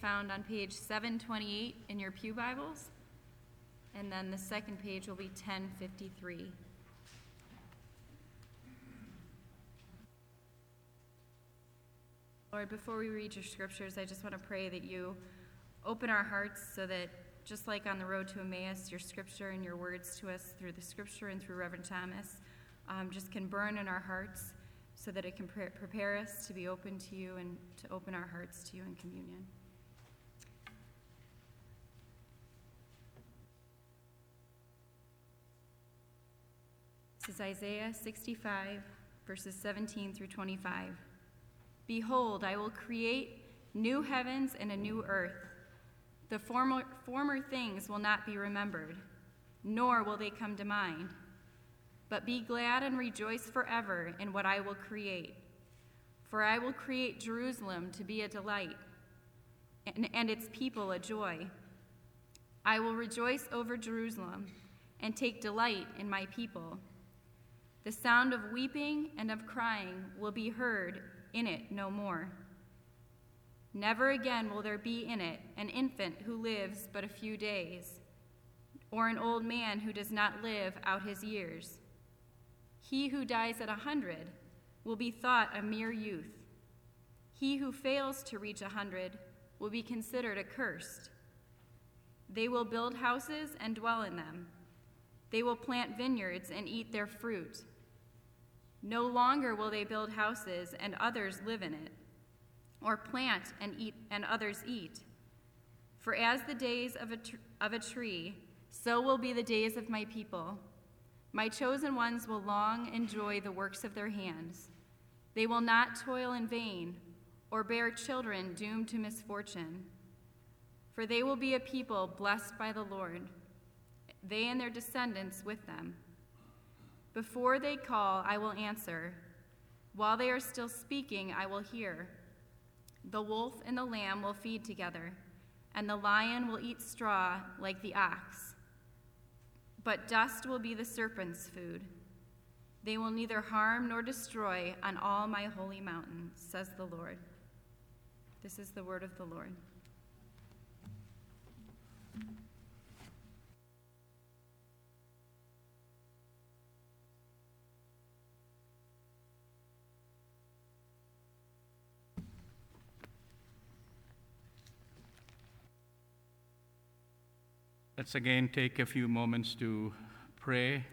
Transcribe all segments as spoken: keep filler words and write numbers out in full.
found on page seven twenty-eight in your pew Bibles, and then the second page will be ten fifty-three. Lord, before we read your scriptures, I just want to pray that you open our hearts so that, just like on the road to Emmaus, your scripture and your words to us through the scripture and through Reverend Thomas um, just can burn in our hearts so that it can pre- prepare us to be open to you and to open our hearts to you in communion. This is Isaiah sixty-five, verses seventeen through twenty-five. Behold, I will create new heavens and a new earth. The former, former things will not be remembered, nor will they come to mind. But be glad and rejoice forever in what I will create. For I will create Jerusalem to be a delight, and, and its people a joy. I will rejoice over Jerusalem and take delight in my people. The sound of weeping and of crying will be heard in it no more. Never again will there be in it an infant who lives but a few days, or an old man who does not live out his years. He who dies at a hundred will be thought a mere youth. He who fails to reach a hundred will be considered accursed. They will build houses and dwell in them. They will plant vineyards and eat their fruit. No longer will they build houses and others live in it, or plant and eat and others eat. For as the days of a, tr- of a tree, so will be the days of my people. My chosen ones will long enjoy the works of their hands. They will not toil in vain or bear children doomed to misfortune. For they will be a people blessed by the Lord, they and their descendants with them. Before they call, I will answer. While they are still speaking, I will hear. The wolf and the lamb will feed together, and the lion will eat straw like the ox. But dust will be the serpent's food. They will neither harm nor destroy on all my holy mountain, says the Lord. This is the word of the Lord. Let's again take a few moments to pray.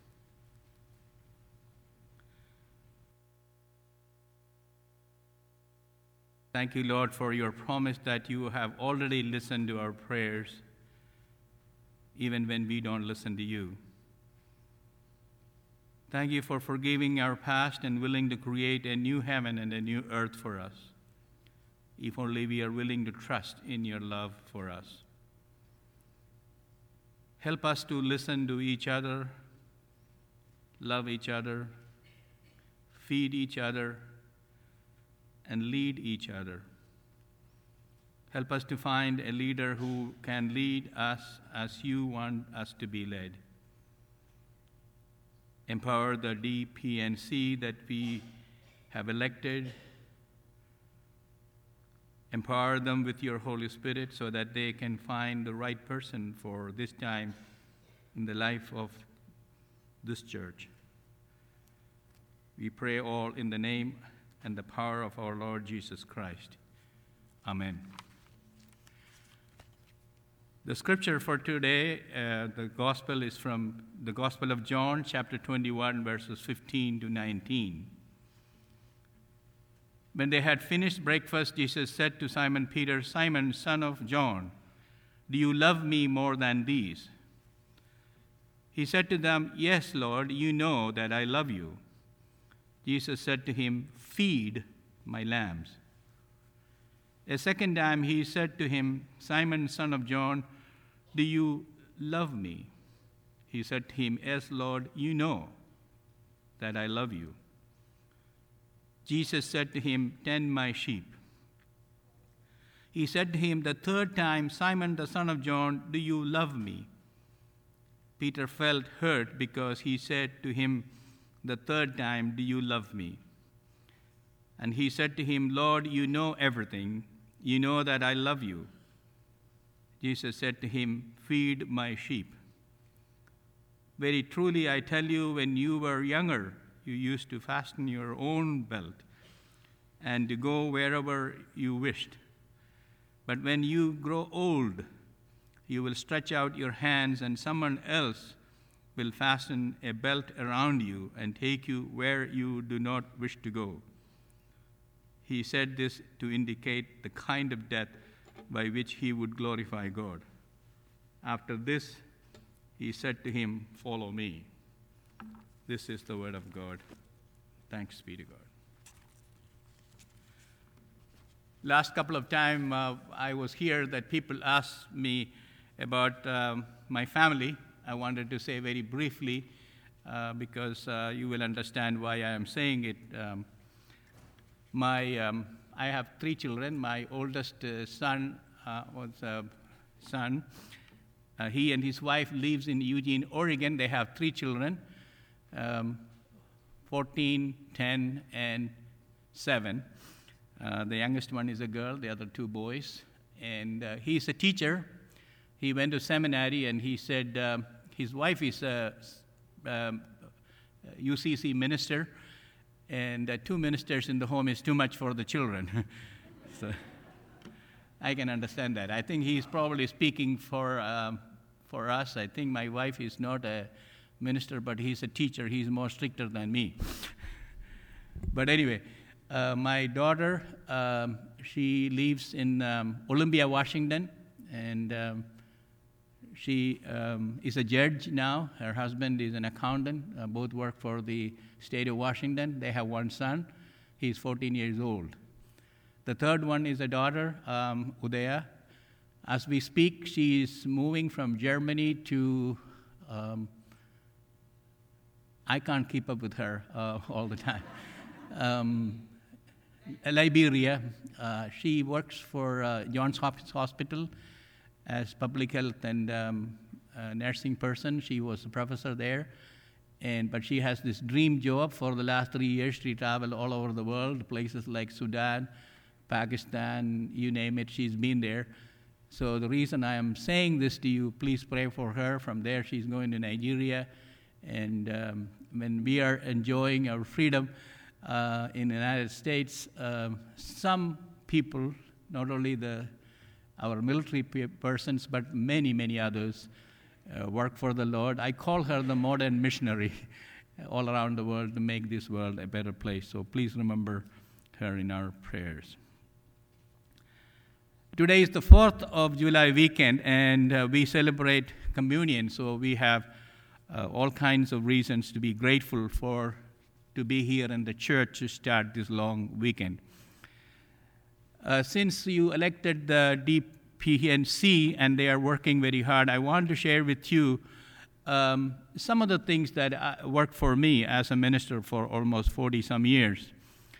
Thank you, Lord, for your promise that you have already listened to our prayers, even when we don't listen to you. Thank you for forgiving our past and willing to create a new heaven and a new earth for us, if only we are willing to trust in your love for us. Help us to listen to each other, love each other, feed each other, and lead each other. Help us to find a leader who can lead us as you want us to be led. Empower the D P N C that we have elected. Empower them with your Holy Spirit so that they can find the right person for this time in the life of this church. We pray all in the name and the power of our Lord Jesus Christ. Amen. The scripture for today, uh, the gospel is from the Gospel of John, chapter twenty-one, verses fifteen to nineteen. When they had finished breakfast, Jesus said to Simon Peter, "Simon, son of John, do you love me more than these?" He said to them, "Yes, Lord, you know that I love you." Jesus said to him, "Feed my lambs." A second time he said to him, "Simon, son of John, do you love me?" He said to him, "Yes, Lord, you know that I love you." Jesus said to him, "Tend my sheep." He said to him the third time, "Simon, the son of John, do you love me?" Peter felt hurt because he said to him the third time, "Do you love me?" And he said to him, "Lord, you know everything. You know that I love you. Jesus said to him, feed my sheep. Very truly, I tell you, when you were younger, you used to fasten your own belt and to go wherever you wished. But when you grow old, you will stretch out your hands, and someone else will fasten a belt around you and take you where you do not wish to go. He said this to indicate the kind of death by which he would glorify God. After this, he said to him, follow me. This is the word of God. Thanks be to God. Last couple of times uh, I was here that people asked me about um, my family. I wanted to say very briefly uh, because uh, you will understand why I am saying it. Um, my, um, I have three children. My oldest uh, son uh, was a son. Uh, he and his wife lives in Eugene, Oregon. They have three children, um, fourteen, ten, and seven. Uh, the youngest one is a girl, the other two boys. And uh, he's a teacher. He went to seminary, and he said um, his wife is a um, U C C minister, and uh, two ministers in the home is too much for the children. So I can understand that. I think he's probably speaking for um, for us. I think my wife is not a minister, but he's a teacher. He's more stricter than me. But anyway, uh, my daughter, um, she lives in um, Olympia, Washington, and um, she um, is a judge now. Her husband is an accountant. Uh, both work for the state of Washington. They have one son. He's fourteen years old. The third one is a daughter, um, Udaya. As we speak, she is moving from Germany to, um, I can't keep up with her uh, all the time, um, Liberia. Uh, she works for uh, Johns Hopkins Hospital as public health and um, uh, nursing person. She was a professor there. And, but she has this dream job. For the last three years, she traveled all over the world, places like Sudan, Pakistan, you name it, she's been there. So the reason I am saying this to you, please pray for her. From there, she's going to Nigeria. And um, when we are enjoying our freedom uh, in the United States, uh, some people, not only the our military pe- persons, but many, many others, uh, work for the Lord. I call her the modern missionary all around the world to make this world a better place. So please remember her in our prayers. Today is the fourth of July weekend, and uh, we celebrate communion. So we have uh, all kinds of reasons to be grateful for to be here in the church to start this long weekend. Uh, since you elected the D P N C and they are working very hard, I want to share with you um, some of the things that uh, worked for me as a minister for almost forty some years.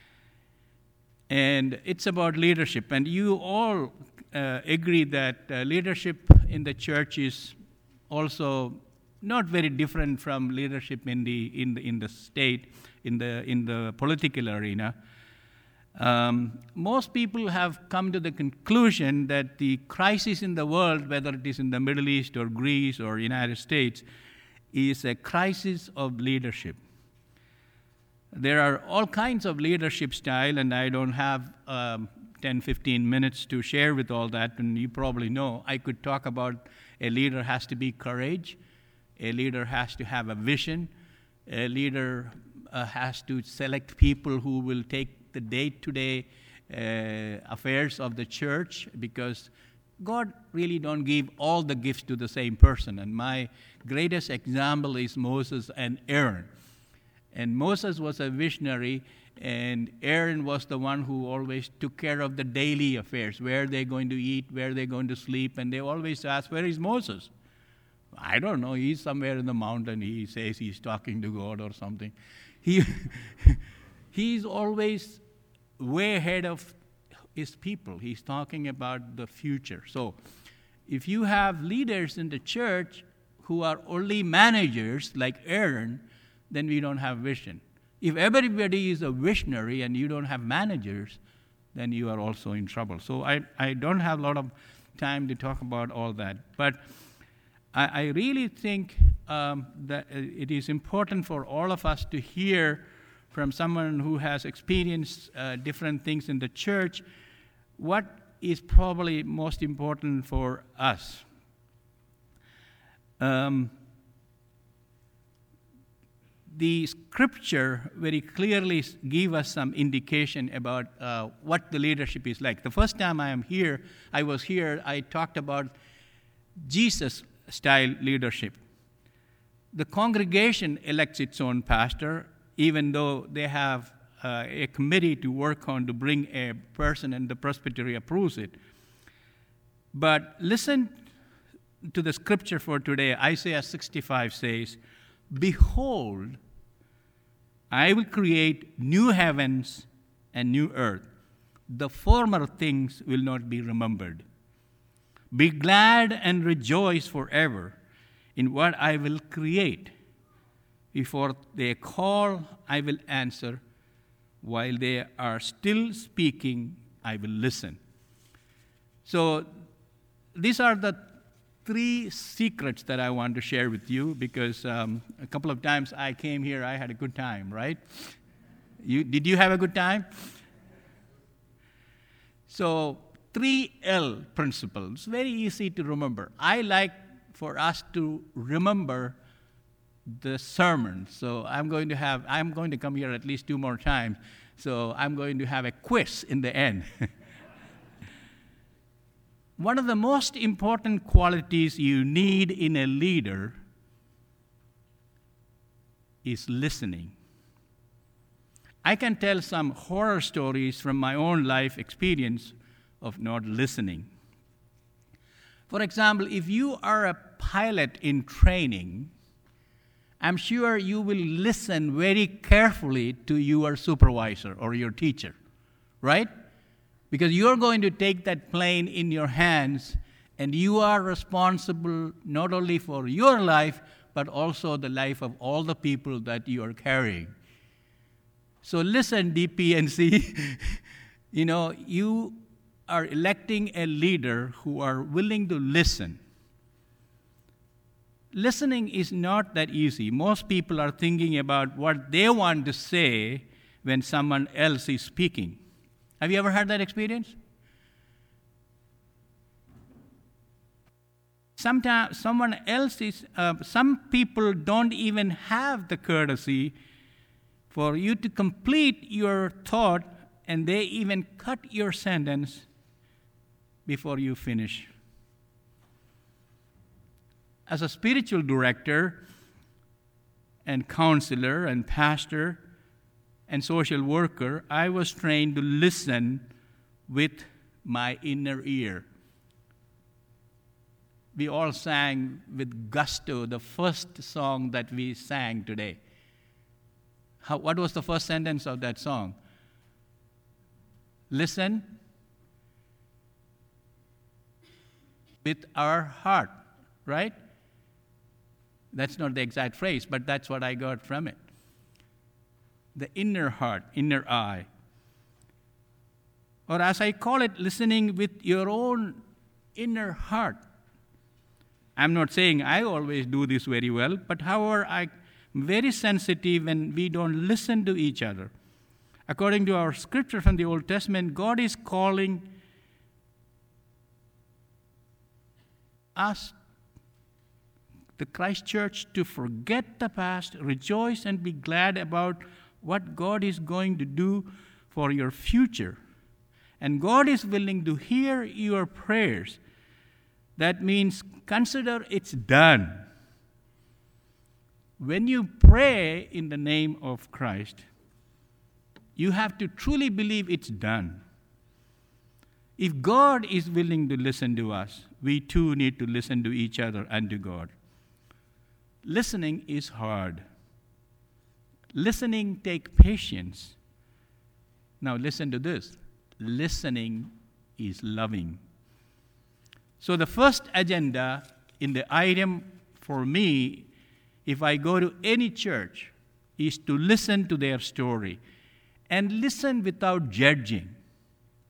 And it's about leadership. And you all uh, agree that uh, leadership in the church is also not very different from leadership in the in the in the state, in the in the political arena. Um, most people have come to the conclusion that the crisis in the world, whether it is in the Middle East or Greece or United States, is a crisis of leadership. There are all kinds of leadership style, and I don't have um, ten, fifteen minutes to share with all that, and you probably know. I could talk about a leader has to be courage, a leader has to have a vision, a leader uh, has to select people who will take the day-to-day uh, affairs of the church, because God really don't give all the gifts to the same person. And my greatest example is Moses and Aaron. And Moses was a visionary, and Aaron was the one who always took care of the daily affairs, where they're going to eat, where they're going to sleep, and they always ask, where is Moses? I don't know, he's somewhere in the mountain. He says he's talking to God or something. He He's always way ahead of his people. He's talking about the future. So if you have leaders in the church who are only managers like Aaron, then we don't have vision. If everybody is a visionary and you don't have managers, then you are also in trouble. So I, I don't have a lot of time to talk about all that. But I, I really think um, that it is important for all of us to hear from someone who has experienced uh, different things in the church what is probably most important for us. Um, the scripture very clearly give us some indication about uh, what the leadership is like. The first time I am here, I was here, I talked about Jesus-style leadership. The congregation elects its own pastor, even though they have uh, a committee to work on to bring a person and the presbytery approves it. But listen to the scripture for today. Isaiah sixty-five says, "Behold, I will create new heavens and new earth. The former things will not be remembered. Be glad and rejoice forever in what I will create. Before they call, I will answer. While they are still speaking, I will listen." So these are the three secrets that I want to share with you, because um, a couple of times I came here, I had a good time, right? You, did you have a good time? So three L principles, very easy to remember. I like for us to remember the sermon. So I'm going to have, I'm going to come here at least two more times. So I'm going to have a quiz in the end. One of the most important qualities you need in a leader is listening. I can tell some horror stories from my own life experience of not listening. For example, if you are a pilot in training, I'm sure you will listen very carefully to your supervisor or your teacher, right? Because you're going to take that plane in your hands, and you are responsible not only for your life, but also the life of all the people that you are carrying. So listen, D P N C, you know, you are electing a leader who are willing to listen. Listening is not that easy. Most people are thinking about what they want to say when someone else is speaking. Have you ever had that experience? Sometimes someone else is, uh, some people don't even have the courtesy for you to complete your thought, and they even cut your sentence before you finish. As a spiritual director and counselor and pastor and social worker, I was trained to listen with my inner ear. We all sang with gusto the first song that we sang today. How, what was the first sentence of that song? Listen with our heart, right? That's not the exact phrase, but that's what I got from it. The inner heart, inner eye. Or as I call it, listening with your own inner heart. I'm not saying I always do this very well, but however, I'm very sensitive when we don't listen to each other. According to our scripture from the Old Testament, God is calling us, the Christ Church, to forget the past, rejoice and be glad about what God is going to do for your future. And God is willing to hear your prayers. That means consider it's done. When you pray in the name of Christ, you have to truly believe it's done. If God is willing to listen to us, we too need to listen to each other and to God. Listening is hard. Listening takes patience. Now listen to this. Listening is loving. So the first agenda in the item for me, if I go to any church, is to listen to their story and listen without judging.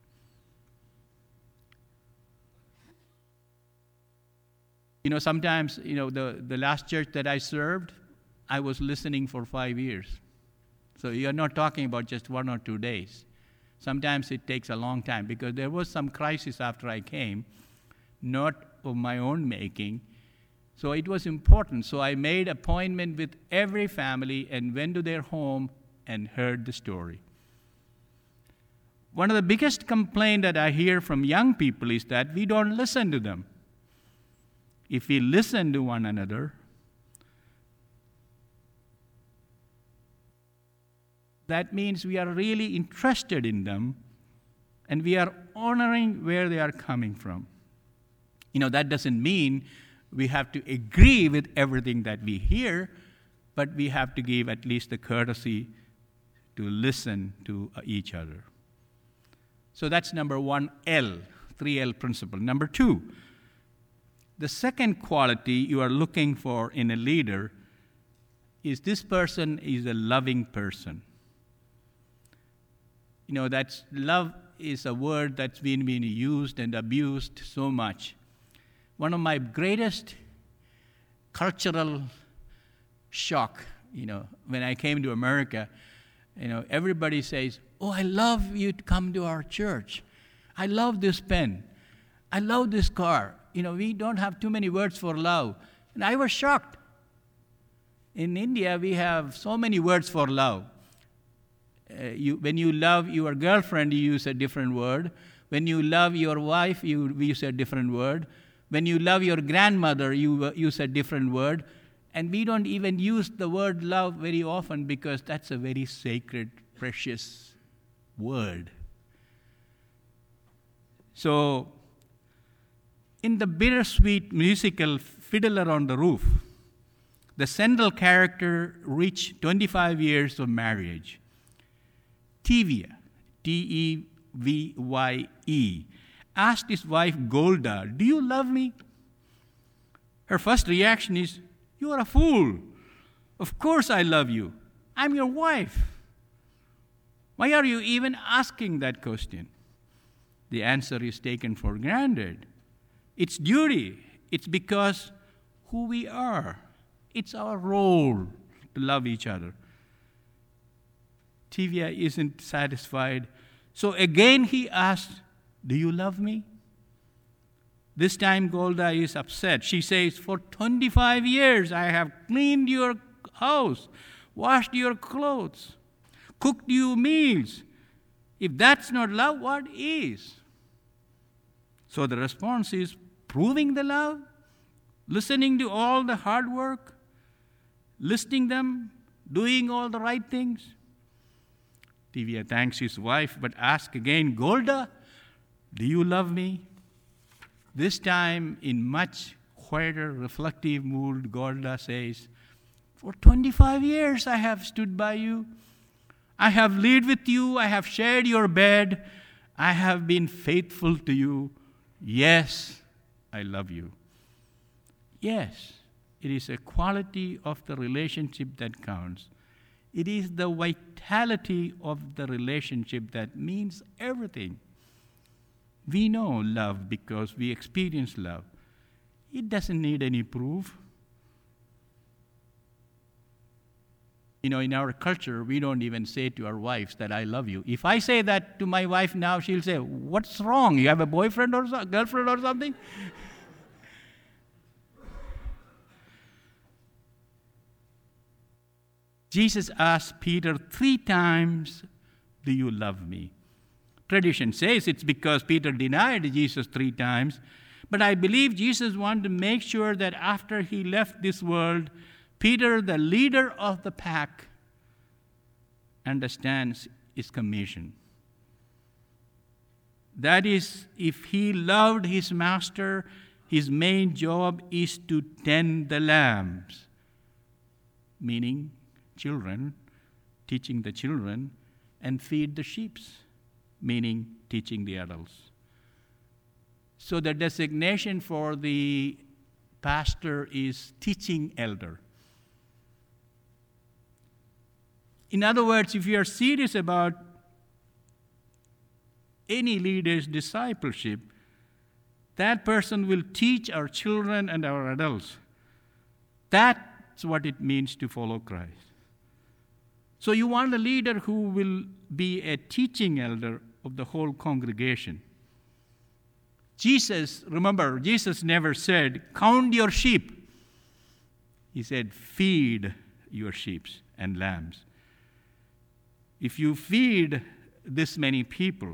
You know, sometimes, you know, the, the last church that I served, I was listening for five years. So you're not talking about just one or two days. Sometimes it takes a long time because there was some crisis after I came, not of my own making. So it was important. So I made appointment with every family and went to their home and heard the story. One of the biggest complaints that I hear from young people is that we don't listen to them. If we listen to one another, that means we are really interested in them and we are honoring where they are coming from. You know, that doesn't mean we have to agree with everything that we hear, but we have to give at least the courtesy to listen to each other. So that's number one, L, three L principle. Number two, the second quality you are looking for in a leader is this person is a loving person. You know, that's love is a word that's been, been used and abused so much. One of my greatest cultural shock, you know, when I came to America, you know, everybody says, "Oh, I love you to come to our church. I love this pen. I love this car." You know, we don't have too many words for love. And I was shocked. In India, we have so many words for love. Uh, you, when you love your girlfriend, you use a different word. When you love your wife, you use a different word. When you love your grandmother, you uh, use a different word. And we don't even use the word love very often because that's a very sacred, precious word. So, in the bittersweet musical Fiddler on the Roof, the central character reached twenty-five years of marriage. Tevye, T E V Y E, asked his wife Golda, "Do you love me?" Her first reaction is, "You are a fool. Of course I love you. I'm your wife. Why are you even asking that question?" The answer is taken for granted. It's duty. It's because who we are. It's our role to love each other. Tevye isn't satisfied. So again he asked, "Do you love me?" This time Golda is upset. She says, "For twenty-five years I have cleaned your house, washed your clothes, cooked you meals. If that's not love, what is?" So the response is proving the love, listening to all the hard work, listening them, doing all the right things. Tevye thanks his wife, but asks again, "Golda, do you love me?" This time, in much quieter, reflective mood, Golda says, "For twenty-five years I have stood by you. I have lived with you. I have shared your bed. I have been faithful to you. Yes, I love you." Yes, it is a quality of the relationship that counts. It is the vitality of the relationship that means everything. We know love because we experience love. It doesn't need any proof. You know, in our culture, we don't even say to our wives that I love you. If I say that to my wife now, she'll say, "What's wrong? You have a boyfriend or so- girlfriend or something?" Jesus asked Peter three times, "Do you love me?" Tradition says it's because Peter denied Jesus three times, but I believe Jesus wanted to make sure that after he left this world, Peter, the leader of the pack, understands his commission. That is, if he loved his master, his main job is to tend the lambs, meaning children, teaching the children, and feed the sheep, meaning teaching the adults. So the designation for the pastor is teaching elder. In other words, if you are serious about any leader's discipleship, That person will teach our children and our adults. That's what it means to follow Christ. So you want a leader who will be a teaching elder of the whole congregation. Jesus, remember, Jesus never said, count your sheep. He said, feed your sheep and lambs. If you feed this many people,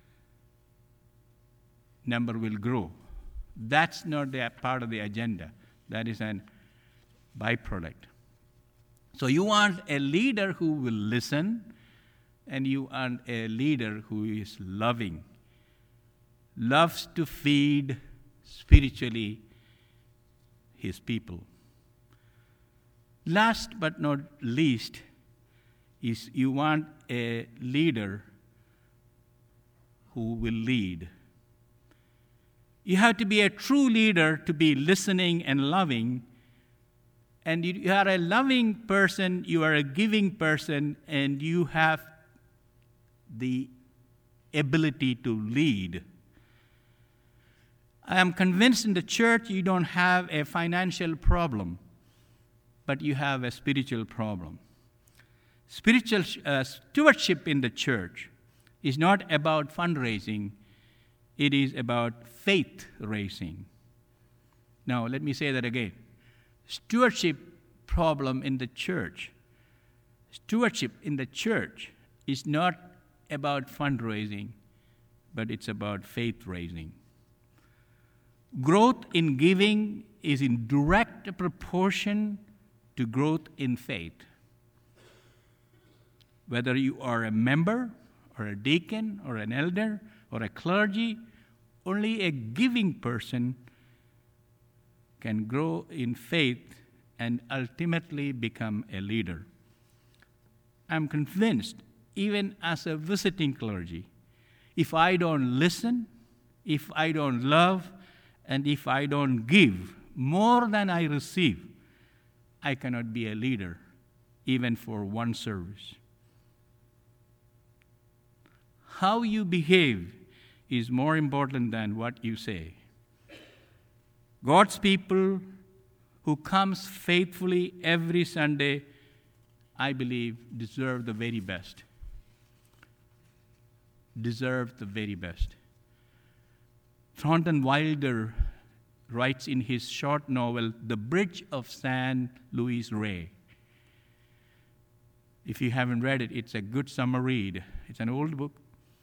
number will grow. That's not the part of the agenda. That is an byproduct. So you want a leader who will listen, and you want a leader who is loving, loves to feed spiritually his people. Last but not least is you want a leader who will lead. You have to be a true leader to be listening and loving. And you are a loving person, you are a giving person, and you have the ability to lead. I am convinced in the church you don't have a financial problem, but you have a spiritual problem. Spiritual uh, stewardship in the church is not about fundraising, it is about faith raising. Now, let me say that again. Stewardship problem in the church. Stewardship in the church is not about fundraising, but it's about faith raising. Growth in giving is in direct proportion to growth in faith. Whether you are a member or a deacon or an elder or a clergy, only a giving person can grow in faith and ultimately become a leader. I'm convinced, even as a visiting clergy, if I don't listen, if I don't love, and if I don't give more than I receive, I cannot be a leader, even for one service. How you behave is more important than what you say. God's people who comes faithfully every Sunday, I believe, deserve the very best. Deserve the very best. Thornton Wilder writes in his short novel, The Bridge of San Luis Rey. If you haven't read it, it's a good summer read. It's an old book.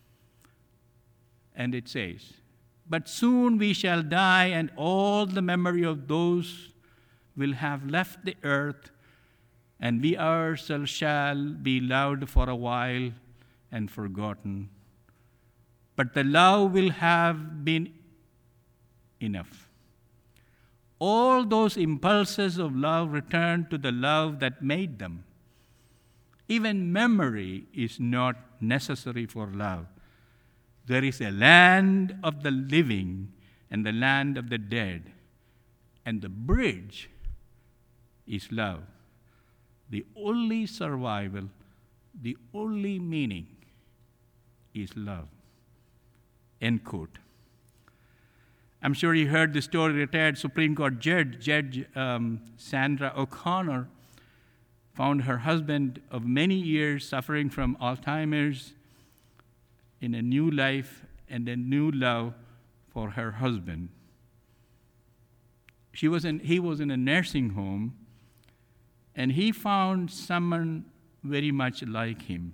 And it says, but soon we shall die, and all the memory of those will have left the earth, and we ourselves shall be loved for a while and forgotten. But the love will have been enough. All those impulses of love return to the love that made them. Even memory is not necessary for love. There is a land of the living and the land of the dead, and the bridge is love. The only survival, the only meaning is love. End quote. I'm sure you heard the story. Retired Supreme Court Judge, Judge um, Sandra O'Connor, found her husband of many years suffering from Alzheimer's in a new life and a new love for her husband. She was in, he was in a nursing home, and he found someone very much like him.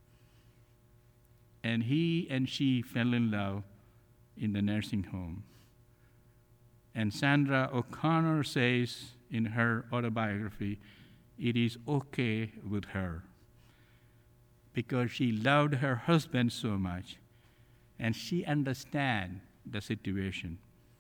And he and she fell in love in the nursing home. And Sandra O'Connor says in her autobiography, it is okay with her, because she loved her husband so much, and she understands the situation.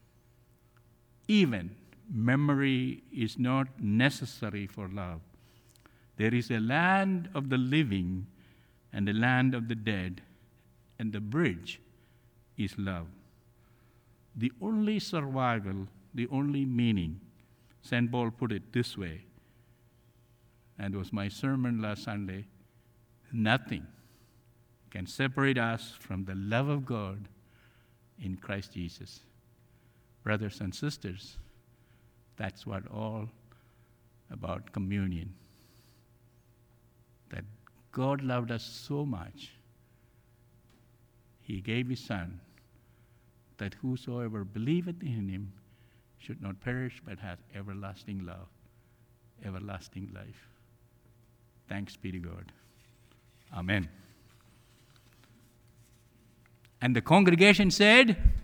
Even memory is not necessary for love. There is a land of the living and a land of the dead, and the bridge is love. The only survival, the only meaning, Saint Paul put it this way, and it was my sermon last Sunday, nothing can separate us from the love of God in Christ Jesus. Brothers and sisters, that's what all about communion. That God loved us so much, he gave his Son, that whosoever believeth in him should not perish but have everlasting love, everlasting life. Thanks be to God. Amen. And the congregation said,